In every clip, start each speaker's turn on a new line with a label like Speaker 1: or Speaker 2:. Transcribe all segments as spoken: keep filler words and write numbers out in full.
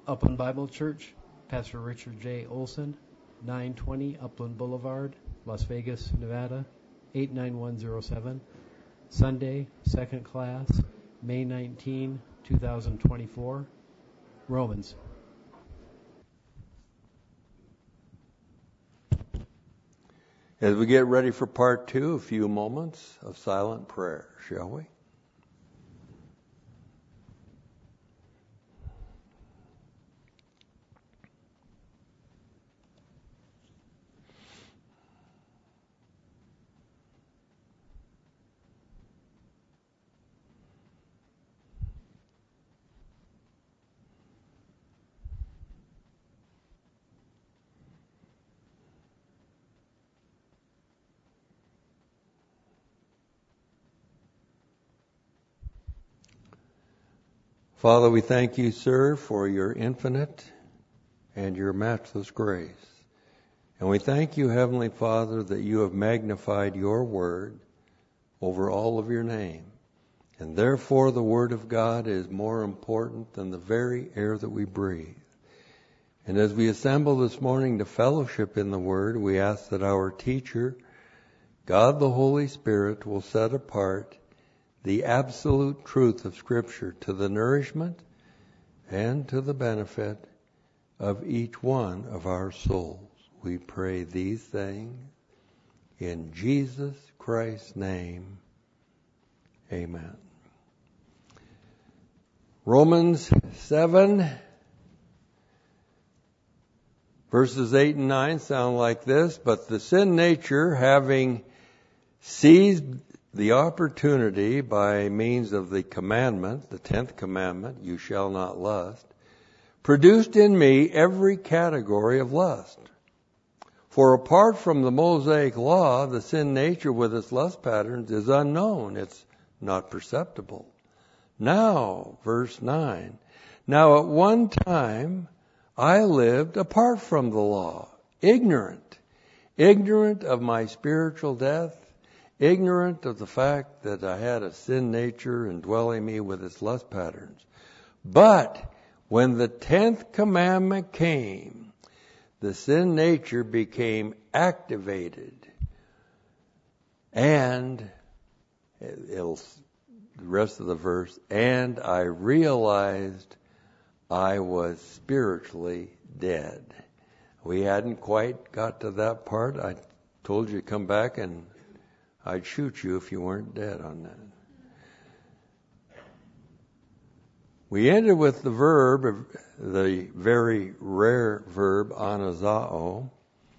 Speaker 1: Upland Bible Church, Pastor Richard J. Olson, nine twenty Upland Boulevard, Las Vegas, Nevada, eight nine one zero seven. Sunday, second class, May nineteenth, twenty twenty-four. Romans.
Speaker 2: As we get ready for part two, a few moments of silent prayer, shall we? Father, we thank you, sir, for your infinite and your matchless grace. And we thank you, Heavenly Father, that you have magnified your word over all of your name. And therefore the word of God is more important than the very air that we breathe. And as we assemble this morning to fellowship in the word, we ask that our teacher, God the Holy Spirit, will set apart the absolute truth of Scripture to the nourishment and to the benefit of each one of our souls. We pray these things in Jesus Christ's name. Amen. Romans seven, verses eight and nine sound like this. But the sin nature, having seized the opportunity by means of the commandment, the tenth commandment, you shall not lust, produced in me every category of lust. For apart from the Mosaic law, the sin nature with its lust patterns is unknown. It's not perceptible. Now, verse nine, now at one time I lived apart from the law, ignorant, ignorant of my spiritual death, ignorant of the fact that I had a sin nature indwelling me with its lust patterns. But when the tenth commandment came, the sin nature became activated. And, it'll, the rest of the verse, and I realized I was spiritually dead. We hadn't quite got to that part. I told you to come back and I'd shoot you if you weren't dead on that. We ended with the verb, the very rare verb, anazao,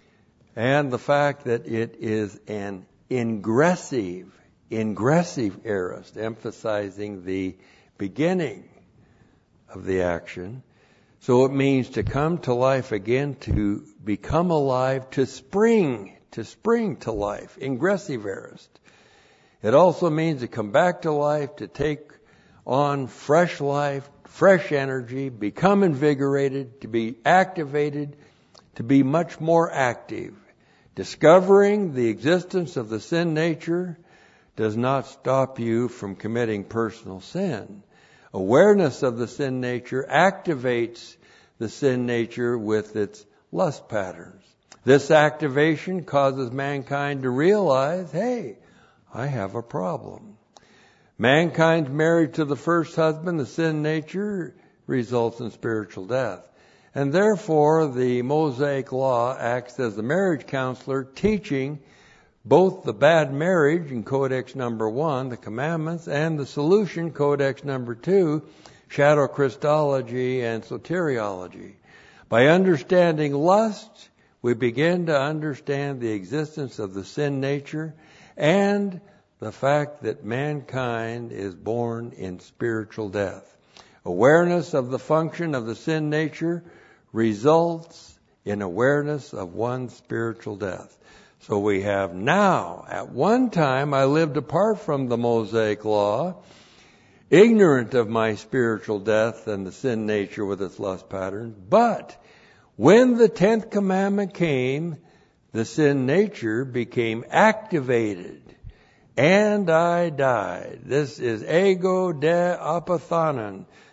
Speaker 2: and the fact that it is an ingressive, ingressive aorist, emphasizing the beginning of the action. So it means to come to life again, to become alive, to spring to spring to life, ingressive aorist. It also means to come back to life, to take on fresh life, fresh energy, become invigorated, to be activated, to be much more active. Discovering the existence of the sin nature does not stop you from committing personal sin. Awareness of the sin nature activates the sin nature with its lust patterns. This activation causes mankind to realize, hey, I have a problem. Mankind's married to the first husband, the sin nature, results in spiritual death. And therefore, the Mosaic law acts as the marriage counselor, teaching both the bad marriage in Codex number one, the commandments, and the solution, Codex number two, shadow Christology and soteriology. By understanding lust, we begin to understand the existence of the sin nature and the fact that mankind is born in spiritual death. Awareness of the function of the sin nature results in awareness of one's spiritual death. So we have now, at one time I lived apart from the Mosaic law, ignorant of my spiritual death and the sin nature with its lust patterns, but when the tenth commandment came, the sin nature became activated, and I died. This is ego de apathanon.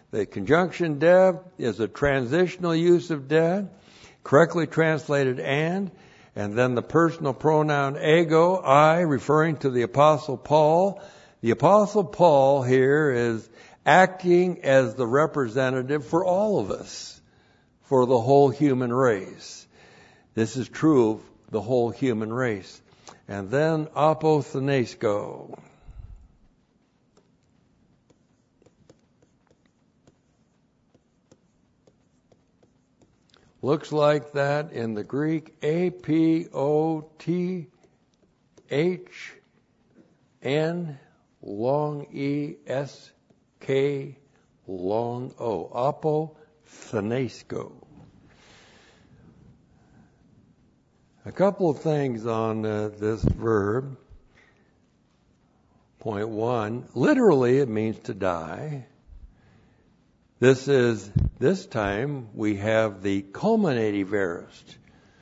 Speaker 2: The conjunction dev is a transitional use of dev, correctly translated and, and then the personal pronoun ego, I, referring to the Apostle Paul. The Apostle Paul here is acting as the representative for all of us, for the whole human race. This is true of the whole human race. And then apothenesko. Looks like that in the Greek, A P O T H N long E S K long O. Apothenesko. A couple of things on uh, this verb. Point one, literally it means to die. This is, this time we have the culminative aorist.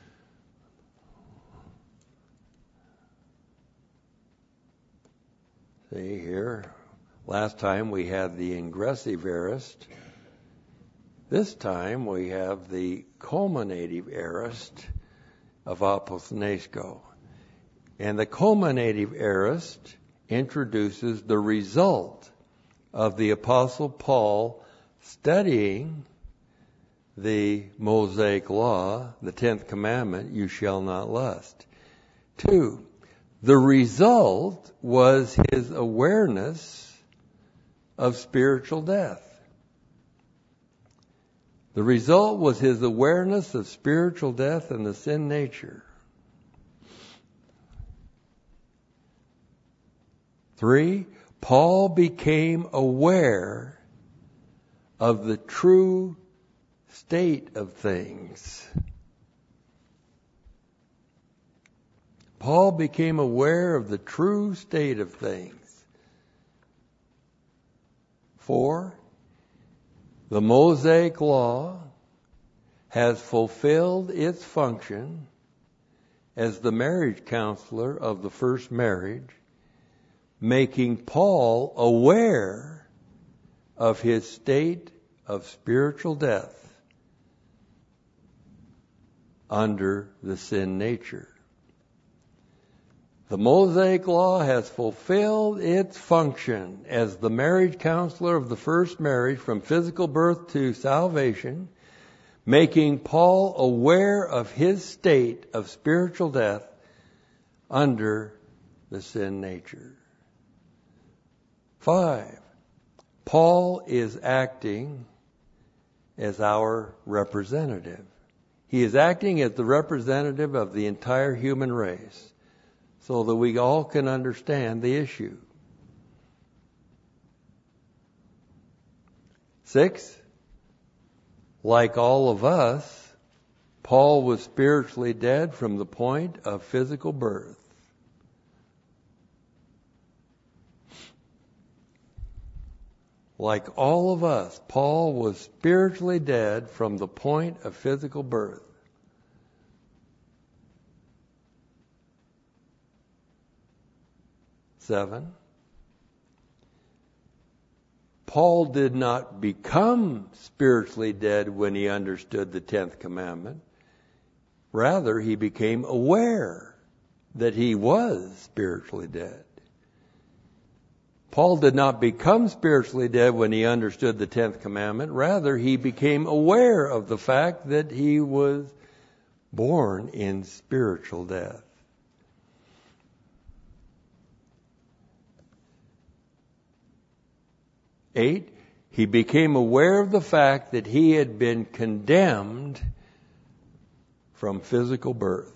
Speaker 2: See here, last time we had the ingressive aorist. This time we have the culminative aorist of apothenesko. And the culminative aorist introduces the result of the Apostle Paul studying the Mosaic law, the tenth commandment, you shall not lust. Two, the result was his awareness of spiritual death. The result was his awareness of spiritual death and the sin nature. Three, Paul became aware of the true state of things. Paul became aware of the true state of things. Four, the Mosaic law has fulfilled its function as the marriage counselor of the first marriage, making Paul aware of his state of spiritual death under the sin nature. The Mosaic law has fulfilled its function as the marriage counselor of the first marriage from physical birth to salvation, making Paul aware of his state of spiritual death under the sin nature. Five, Paul is acting as our representative. He is acting as the representative of the entire human race, so that we all can understand the issue. Six, like all of us, Paul was spiritually dead from the point of physical birth. Like all of us, Paul was spiritually dead from the point of physical birth. Seven, Paul did not become spiritually dead when he understood the tenth commandment. Rather, he became aware that he was spiritually dead. Paul did not become spiritually dead when he understood the tenth commandment. Rather, he became aware of the fact that he was born in spiritual death. Eight, he became aware of the fact that he had been condemned from physical birth.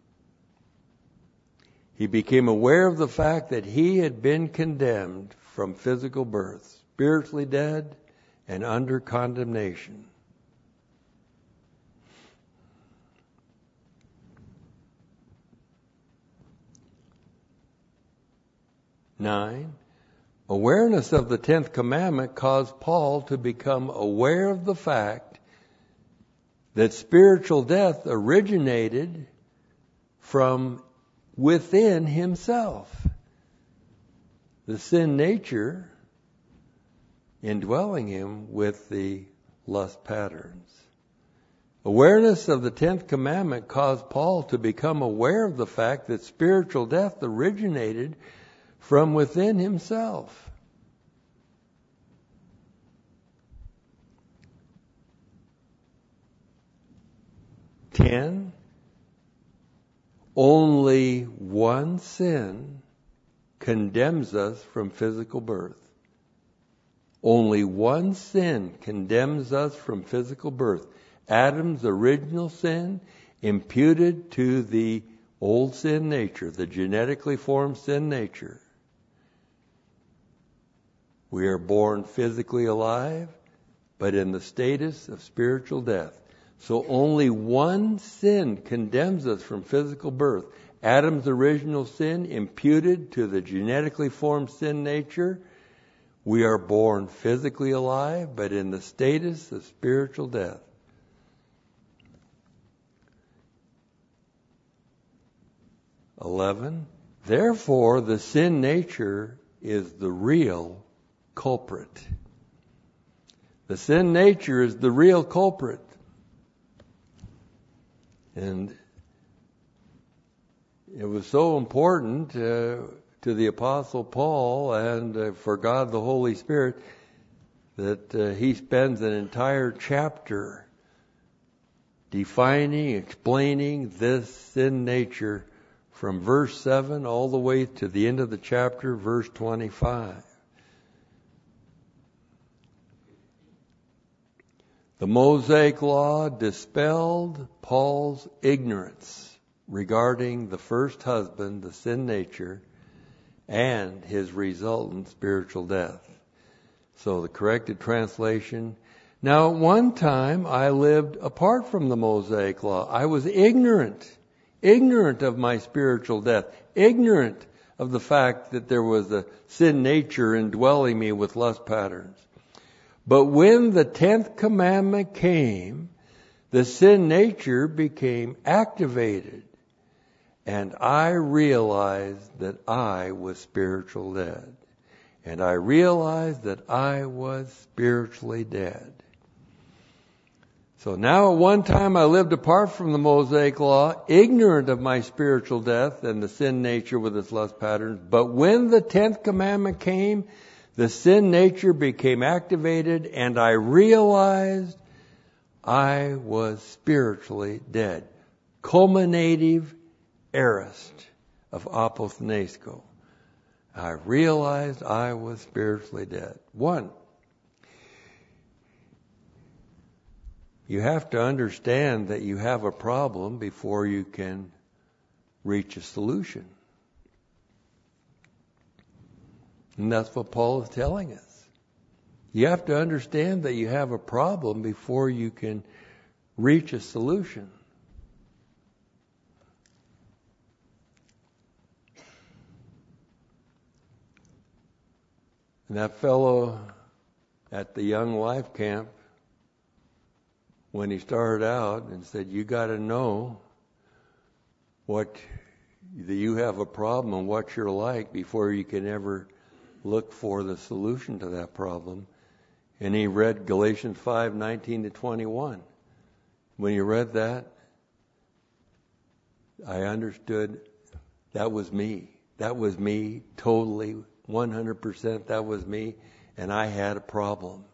Speaker 2: He became aware of the fact that he had been condemned from physical birth, spiritually dead and under condemnation. Nine, awareness of the tenth commandment caused Paul to become aware of the fact that spiritual death originated from within himself. The sin nature indwelling him with the lust patterns. Awareness of the tenth commandment caused Paul to become aware of the fact that spiritual death originated from within himself. Ten, only one sin condemns us from physical birth. Only one sin condemns us from physical birth. Adam's original sin imputed to the old sin nature, the genetically formed sin nature. We are born physically alive, but in the status of spiritual death. So only one sin condemns us from physical birth. Adam's original sin imputed to the genetically formed sin nature. We are born physically alive, but in the status of spiritual death. Eleven. Therefore, the sin nature is the real culprit. The sin nature is the real culprit. And it was so important uh, to the Apostle Paul and uh, for God the Holy Spirit that uh, he spends an entire chapter defining, explaining this sin nature from verse seven all the way to the end of the chapter, verse twenty-five. The Mosaic Law dispelled Paul's ignorance regarding the first husband, the sin nature, and his resultant spiritual death. So the corrected translation, now at one time I lived apart from the Mosaic Law. I was ignorant, ignorant of my spiritual death, ignorant of the fact that there was a sin nature indwelling me with lust patterns. But when the tenth commandment came, the sin nature became activated, and I realized that I was spiritual dead. And I realized that I was spiritually dead. So now at one time I lived apart from the Mosaic Law, ignorant of my spiritual death and the sin nature with its lust patterns. But when the tenth commandment came, the sin nature became activated, and I realized I was spiritually dead. Culminative aorist of apothnesko. I realized I was spiritually dead. One, you have to understand that you have a problem before you can reach a solution. And that's what Paul is telling us. You have to understand that you have a problem before you can reach a solution. And that fellow at the Young Life Camp, when he started out and said, you got to know what that you have a problem and what you're like before you can ever look for the solution to that problem. And he read Galatians five nineteen to twenty-one. When he read that, I understood that was me. That was me totally, one hundred percent. That was me, and I had a problem.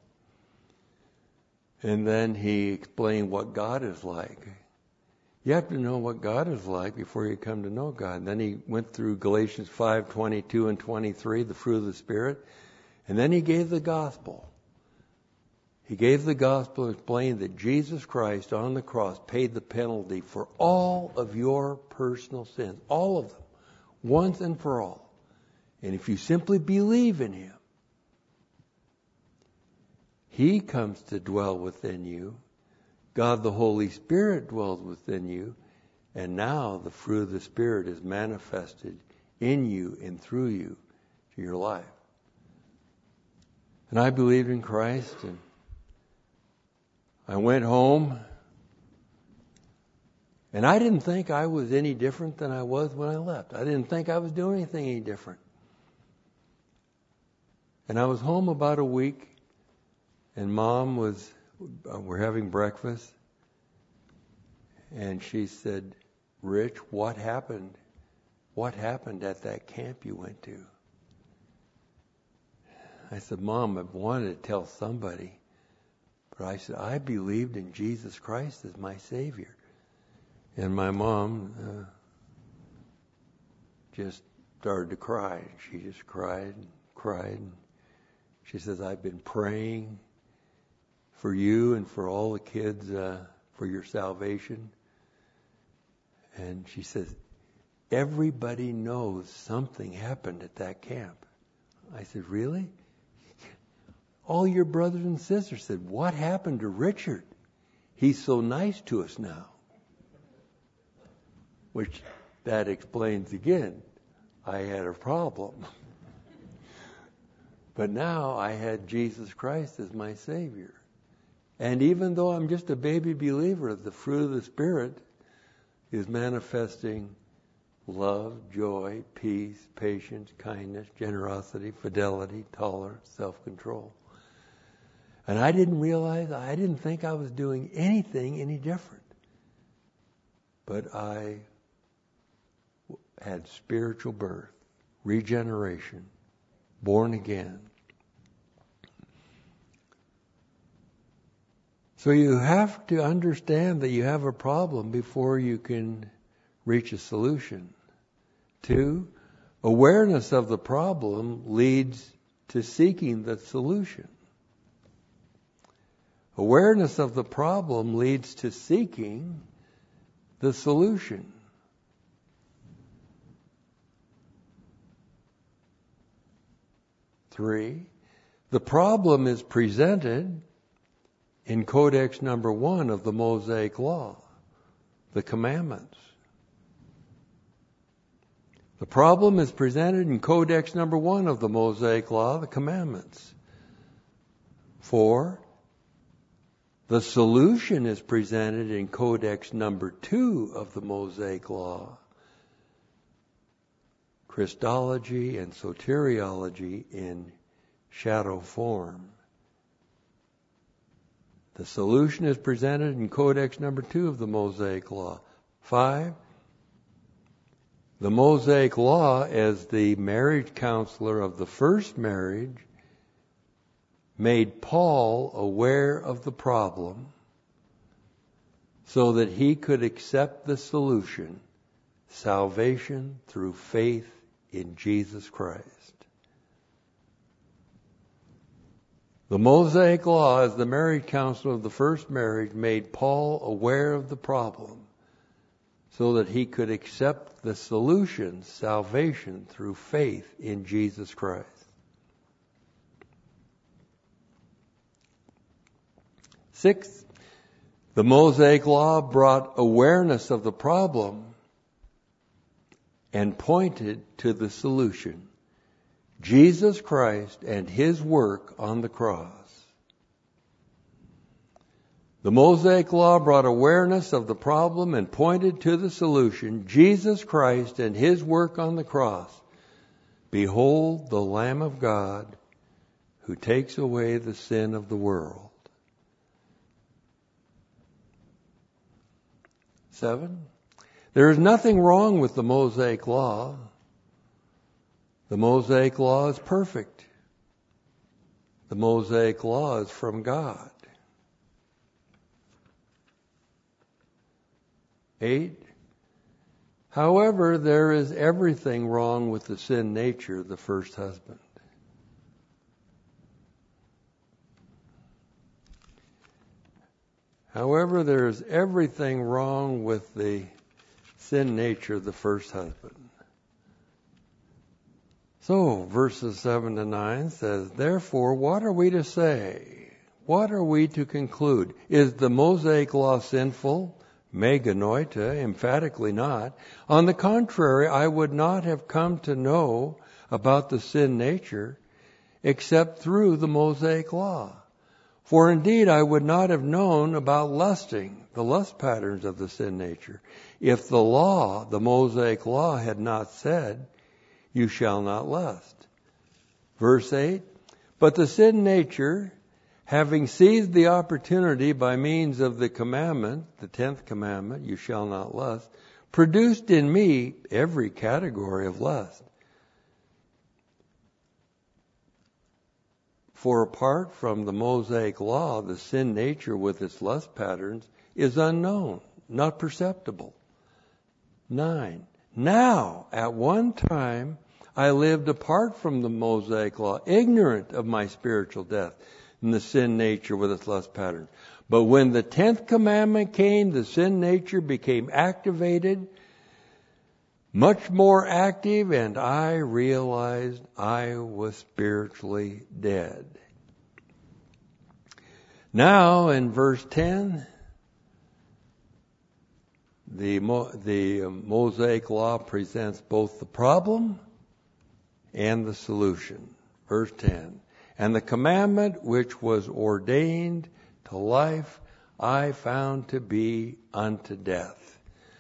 Speaker 2: And then he explained what God is like. You have to know what God is like before you come to know God. And then he went through Galatians five twenty-two and twenty-three, the fruit of the Spirit. And then he gave the gospel. He gave the gospel and explained that Jesus Christ on the cross paid the penalty for all of your personal sins. All of them. Once and for all. And if you simply believe in him, he comes to dwell within you. God the Holy Spirit dwells within you. And now the fruit of the Spirit is manifested in you and through you to your life. And I believed in Christ, and I went home, and I didn't think I was any different than I was when I left. I didn't think I was doing anything any different. And I was home about a week, And Mom was, uh, we're having breakfast, and she said, Rich, what happened? What happened at that camp you went to? I said, Mom, I've wanted to tell somebody. But I said, I believed in Jesus Christ as my Savior. And my mom uh, just started to cry. She just cried and cried. She says, I've been praying for you and for all the kids uh, for your salvation. And she says, everybody knows something happened at that camp. I said, really? All your brothers and sisters said, what happened to Richard? He's so nice to us now. Which, that explains again, I had a problem. But now I had Jesus Christ as my Savior. And even though I'm just a baby believer, the fruit of the Spirit is manifesting love, joy, peace, patience, kindness, generosity, fidelity, tolerance, self-control. And I didn't realize, I didn't think I was doing anything any different. But I had spiritual birth, regeneration, born again. So you have to understand that you have a problem before you can reach a solution. Two, awareness of the problem leads to seeking the solution. Awareness of the problem leads to seeking the solution. Three, the problem is presented in Codex number one of the Mosaic Law, the commandments. The problem is presented in Codex number one of the Mosaic Law, the commandments. Four, the solution is presented in Codex number two of the Mosaic Law, Christology and soteriology in shadow form. The solution is presented in Codex number two of the Mosaic Law. Five, the Mosaic Law, as the marriage counselor of the first marriage, made Paul aware of the problem so that he could accept the solution, salvation through faith in Jesus Christ. The Mosaic Law, as the marriage counselor of the first marriage, made Paul aware of the problem so that he could accept the solution, salvation through faith in Jesus Christ. Sixth, the Mosaic Law brought awareness of the problem and pointed to the solution, Jesus Christ and His work on the cross. The Mosaic Law brought awareness of the problem and pointed to the solution, Jesus Christ and His work on the cross. Behold the Lamb of God who takes away the sin of the world. Seven, there is nothing wrong with the Mosaic Law. The Mosaic Law is perfect. The Mosaic Law is from God. Eight, however, there is everything wrong with the sin nature of the first husband. However, there is everything wrong with the sin nature of the first husband. So, verses seven to nine says, therefore, what are we to say? What are we to conclude? Is the Mosaic Law sinful? Me genoita, emphatically not. On the contrary, I would not have come to know about the sin nature except through the Mosaic Law. For indeed, I would not have known about lusting, the lust patterns of the sin nature, if the law, the Mosaic Law, had not said, you shall not lust. Verse eight, but the sin nature, having seized the opportunity by means of the commandment, the tenth commandment, you shall not lust, produced in me every category of lust. For apart from the Mosaic law, the sin nature with its lust patterns is unknown, not perceptible. Nine. Now, at one time, I lived apart from the Mosaic law, ignorant of my spiritual death and the sin nature with its lust pattern. But when the tenth commandment came, the sin nature became activated, much more active, and I realized I was spiritually dead. Now, in verse ten, the, the Mosaic law presents both the problem and the solution. Verse ten. And the commandment which was ordained to life, I found to be unto death.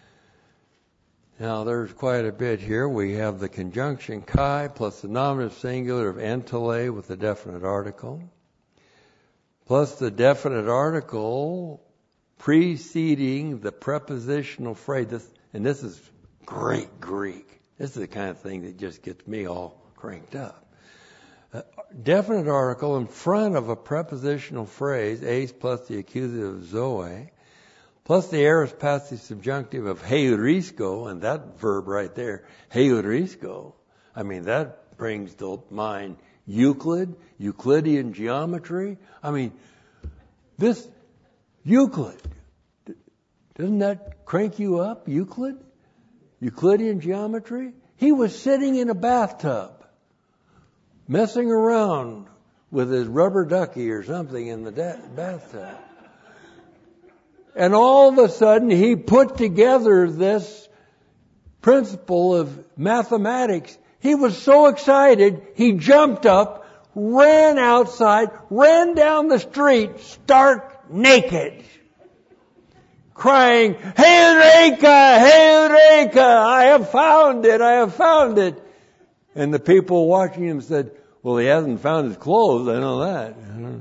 Speaker 2: Now, there's quite a bit here. We have the conjunction kai plus the nominative singular of entele with the definite article, plus the definite article preceding the prepositional phrase. This, and this is great Greek. This is the kind of thing that just gets me all cranked up. Uh, definite article in front of a prepositional phrase, ace plus the accusative zoe, plus the aorist passive subjunctive of heurisko, and that verb right there, heurisko. I mean, that brings to mind Euclid, Euclidean geometry. I mean, this Euclid, doesn't that crank you up, Euclid? Euclidean geometry? He was sitting in a bathtub, messing around with his rubber ducky or something in the da- bathtub. And all of a sudden, he put together this principle of mathematics. He was so excited, he jumped up, ran outside, ran down the street, stark naked, crying, Heureka! Heureka! I have found it! I have found it! And the people watching him said, well, he hasn't found his clothes, I know that.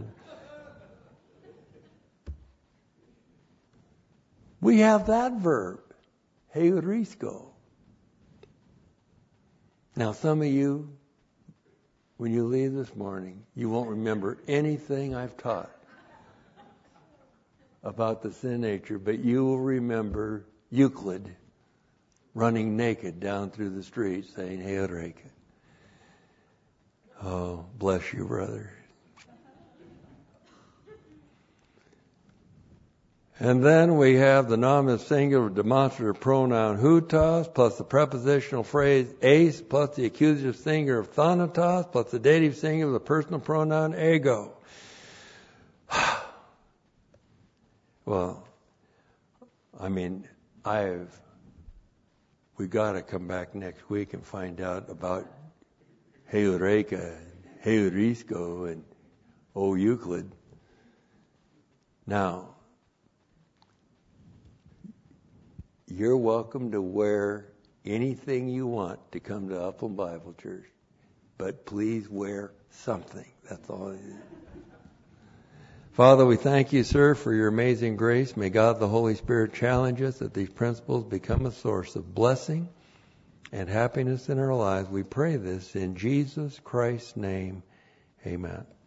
Speaker 2: We have that verb, heurisko. Now, some of you, when you leave this morning, you won't remember anything I've taught about the sin nature, but you will remember Euclid running naked down through the street saying, Heureka. Oh, bless you, brother. And then we have the nominative singular demonstrative pronoun hutos plus the prepositional phrase ace plus the accusative singular of thanatos plus the dative singular of the personal pronoun ego. Well, I mean, I've, we got to come back next week and find out about Heureka, Heurisko, and O Euclid. Now, you're welcome to wear anything you want to come to Upland Bible Church, but please wear something. That's all it is. Father, we thank you, sir, for your amazing grace. May God the Holy Spirit challenge us that these principles become a source of blessing and happiness in our lives. We pray this in Jesus Christ's name. Amen.